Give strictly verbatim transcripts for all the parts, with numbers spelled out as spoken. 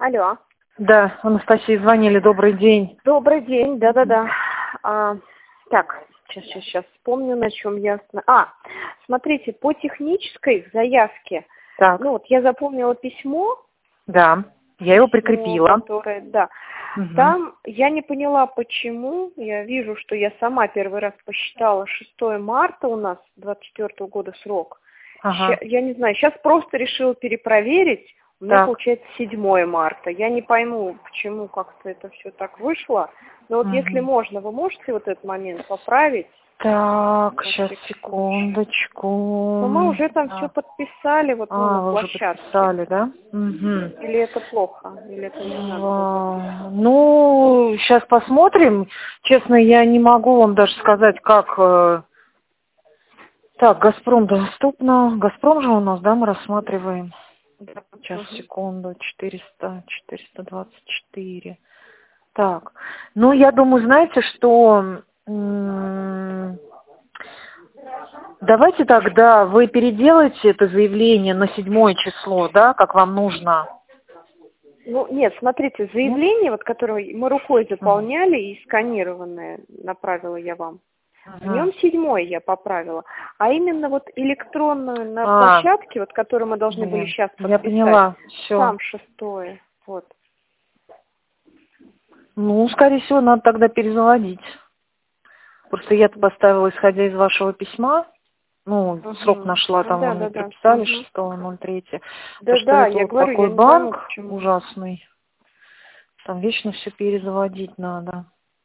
Алло. Да, Анастасия, звонили, добрый день. Добрый день, да-да-да. А, так, сейчас, сейчас, сейчас вспомню, на чем я... осно- А, смотрите, по технической заявке, Так, ну вот я запомнила письмо, да, я его письмо, прикрепила. которое, да, Мгм. там я не поняла, почему, я вижу, что я сама первый раз посчитала шестое марта у нас двадцать четвёртого года срок. Ага, Ща- я не знаю, сейчас просто решила перепроверить, у меня так. получается седьмое марта. Я не пойму, почему как-то это все так вышло, но вот если Мгм. можно, вы можете вот этот момент поправить? Так, На сейчас, всякий случай. секундочку. Но мы уже там все Да. подписали, вот, ну, на А, вы уже площадке. подписали, да? Мгм. Или это плохо, или это не надо выводить? А, Ну, сейчас посмотрим. Честно, я не могу вам даже сказать, как... э, Так, «Газпром» доступно. «Газпром» же у нас, да, мы рассматриваем. Сейчас, Мгм. секунду. четыреста, четыреста двадцать четыре. Так, ну, я думаю, знаете, что... м, Давайте тогда вы переделаете это заявление на седьмое число, да, как вам нужно. Ну, нет, смотрите, Нет? заявление, вот, которое мы рукой Мгм. заполняли и сканированное, направила я вам. В Мгм. нем седьмое я поправила. А именно вот электронную на А, площадке, вот которую мы должны были блин, сейчас я подписать, поняла, все. там шестое. Вот. Ну, скорее всего, надо тогда перезаводить. Просто я-то поставила, исходя из вашего письма, ну, срок Угу. нашла, там вы Да, мне да, да. прописали Угу. шестого ноль третьего. То, Да, что да, это я вот говорю, я такой не пойму, банк почему. ужасный, там вечно все перезаводить надо.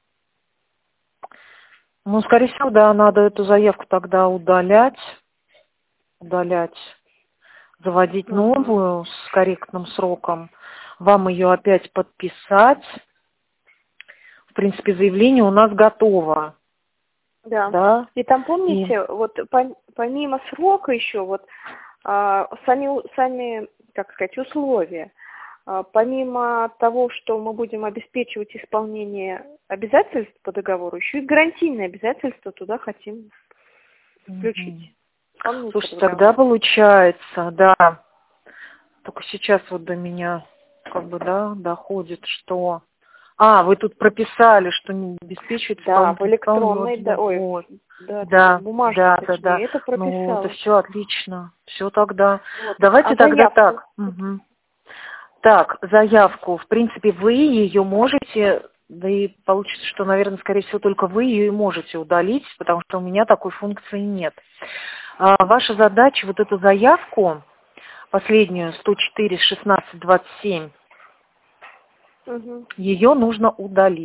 Ну, скорее всего, да, надо эту заявку тогда удалять, удалять, заводить Угу. новую с корректным сроком, вам ее опять подписать. В принципе, заявление у нас готово, Да. да, И там, и... помните, вот пом- помимо срока еще, вот а, сами, у- сами, как сказать, условия. А, помимо того, что мы будем обеспечивать исполнение обязательств по договору, еще и гарантийные обязательства туда хотим Мгм. включить. Помните Слушайте, тогда разговор? получается, да, только сейчас вот до меня как бы, да, доходит, что... А, вы тут прописали, что не обеспечивает Да, в исполнительный электронной, да, ой, вот. да, да, да, в Да, бумажной, да, да, да. точнее, это Ну, это прописала. все отлично. Все тогда. Вот. А Давайте тогда заявку? так. Мгм. Так, заявку. В принципе, вы ее можете, да и получится, что, наверное, скорее всего, только вы ее и можете удалить, потому что у меня такой функции нет. А ваша задача вот эту заявку, последнюю, сто четыре шестнадцать двадцать семь, Угу. ее нужно удалить.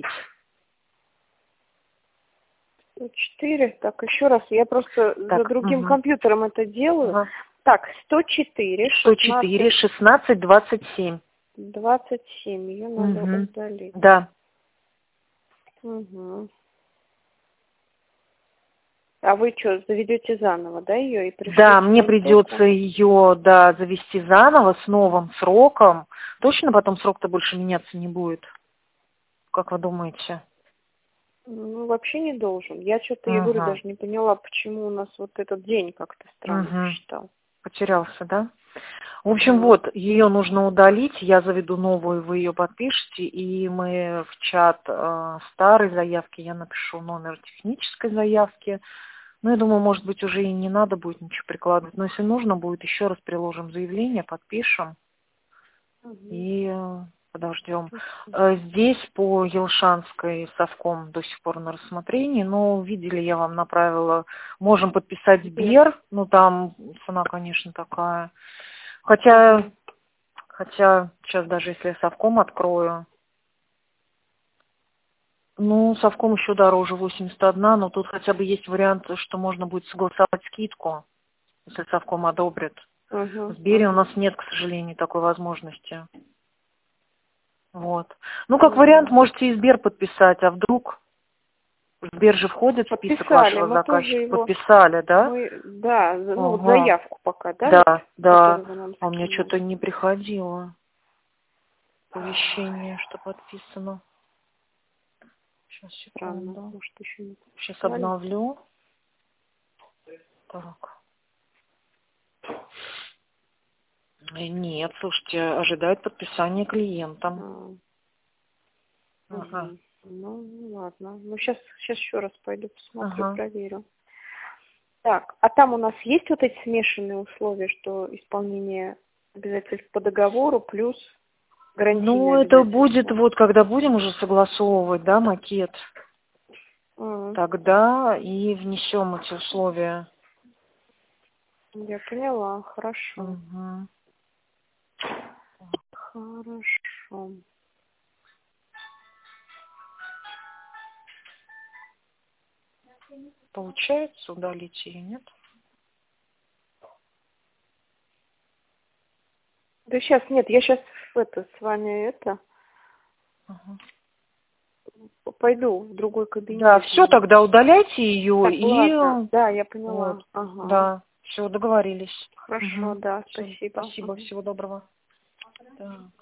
Четыре. Так, еще раз, я просто за Так, другим угу. компьютером это делаю. Ага. Так, сто четыре, сто четыре шестнадцать, шестнадцать двадцать семь. двадцать семь. Ее надо Угу. удалить. Да. Угу. А вы что, заведете заново, да, ее и Да, пришлете мне нам придется ссылку? ее, да, завести заново с новым сроком. Точно потом срок-то больше меняться не будет? Как вы думаете? Ну, вообще не должен. Я что-то, я говорю, Угу. даже не поняла, почему у нас вот этот день как-то странно Угу. посчитал. Потерялся, да? В общем, Да. вот, ее нужно удалить, я заведу новую, вы ее подпишете, и мы в чат э, старой заявки, я напишу номер технической заявки. Ну, я думаю, может быть, уже и не надо будет ничего прикладывать, но если нужно будет, еще раз приложим заявление, подпишем Угу. и э, подождем. Э, Здесь по Елшанской совком до сих пор на рассмотрении, но видели, я вам направила, можем подписать Сбер. Сбер, ну, там цена, конечно, такая. Хотя, Угу. хотя сейчас даже если я совком открою, ну, совком еще дороже, восемьдесят один, но тут хотя бы есть вариант, что можно будет согласовать скидку, если совком одобрит. В Угу. Сбере у нас Угу. нет, к сожалению, такой возможности. Вот. Ну, как вариант, Угу. можете и Сбер подписать, а вдруг Сбер же входит в список Подписали, вашего мы тоже заказчика. его, Подписали, да? мы, да, за- ну вот Ага. заявку пока, да, вот, Да, да. которую вы нам А мне скинули. что-то не приходило оповещение, что подписано. Сейчас, Странно, секунду. может, еще не Сейчас подписали. обновлю. Так. Нет, слушайте, ожидает подписания клиентам. А. Ага. Угу. Ну, ладно. Ну, сейчас, сейчас еще раз пойду посмотрю, Ага. проверю. Так, а там у нас есть вот эти смешанные условия, что исполнение обязательств по договору плюс гарантийные Ну, это обязательства? будет вот, когда будем уже согласовывать, да, макет, М, тогда и внесем эти условия. Я поняла, хорошо. Угу. Хорошо. Получается удалить или нет? Да сейчас нет, я сейчас это с вами это Ага. пойду в другой кабинет. Да, все, тогда удаляйте ее Так, и ладно, да, я поняла. вот, Ага. да, все, договорились. Хорошо, Угу. да, Всё, спасибо. спасибо, Ага. всего доброго. Да.